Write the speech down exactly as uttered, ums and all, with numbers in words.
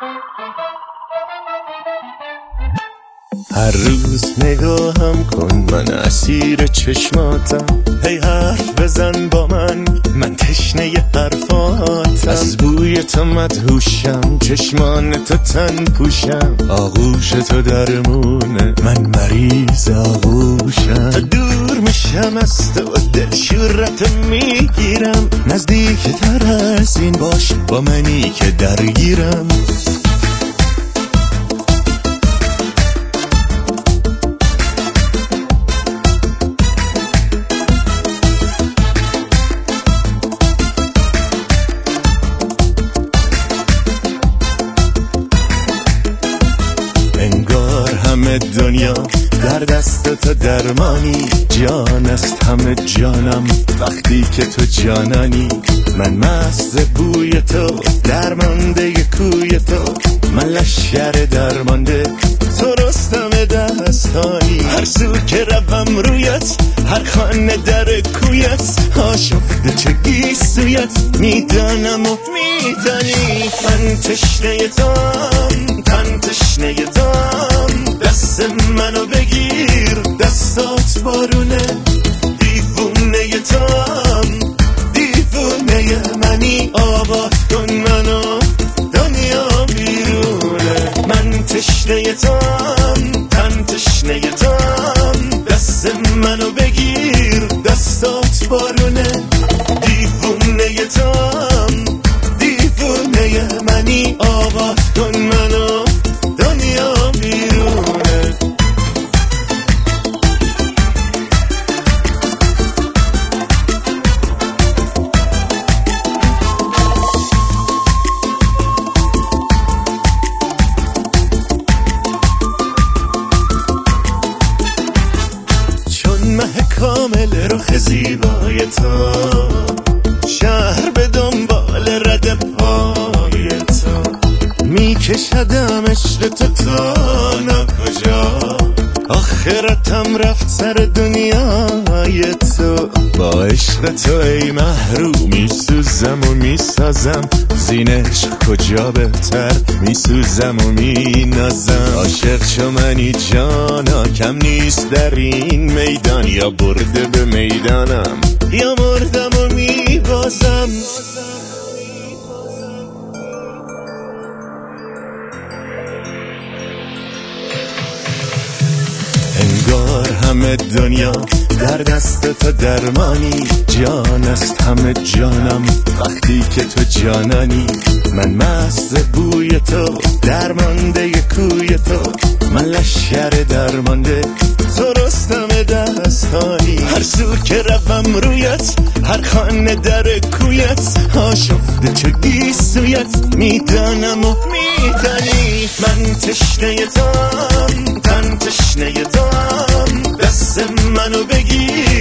هر روز نگاهم کن، من اسیر چشماتم. هی حرف بزن با من، من تشنه حرفاتم. از بوی تو مدهوشم، چشمان تو تن پوشم. آغوش تو درمونه، من مریض آغوشم. دور میشم از تو، دل شورت میگیرم. نزدیک تر از این باش، با منی که درگیرم. انگار همه دنیا در دست تو درمانی. جان است همه جانم وقتی که تو جانانی. من مست بوی تو، درمانده کوی تو. من لشکر درمانده، تو رستم دستانی. هر سو که روم رویت، هر خانه در کویت. آشفته چه گیسویت، میدانم و میدانی. من تشنه تام، تن تشنه تام. دست منو بگیر، دستات بارونه. دیوونه تام، دیوونه منی. آباد کن منو، دنیا بیرونه. من تشنه تام، تن تشنه تام. دست منو بگیر، دستات بارونه. دیوونه تام، دیوونه منی. آباد کن منو، دنیا بیرونه. مه کامل رخ زیبای تو، شهر به دنبال رد پای تو. میکشدم عشق تو تا ناکجا. آخرتم رفت سر دنیای تو. با عشق تو ای محروم میسوزم و میسازم. زین عشق کجا بهتر، میسوزم و مینازم. عاشق چو منی جانا، کم نیست در این میدان. یا برده به میدانم، یا مردم و میبازم. انگار همه دنیا در دست تو درمانی. جان است همه جانم وقتی که تو جانانی. من مست بوی تو، درمانده کوی تو. من لشکر درمانده، تو رستم دستانی. هر سو که روم رویت، هر خانه در کویت. آشفته چه گیسویت، میدانم و میدانی. من تشنه تام، تن تشنه تام. دست منو بگیر،